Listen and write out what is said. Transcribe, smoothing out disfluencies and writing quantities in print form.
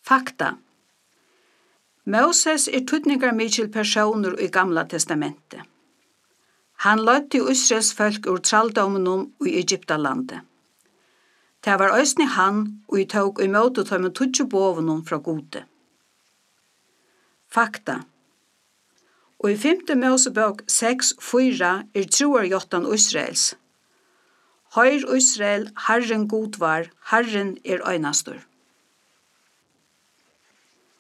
Fakta. Moses tydningarmikil personer i Gamla testamentet. Han lødde Israels folk ur tralldóminum i Egyptalandet. Det var øysni han og I tók I måte tøymen 20 bovenum fra Gode. Fakta. Og I 5. Mosebok 6:4 troarjottan Israels. Høyr Israel, Herren god var, Herren einastur.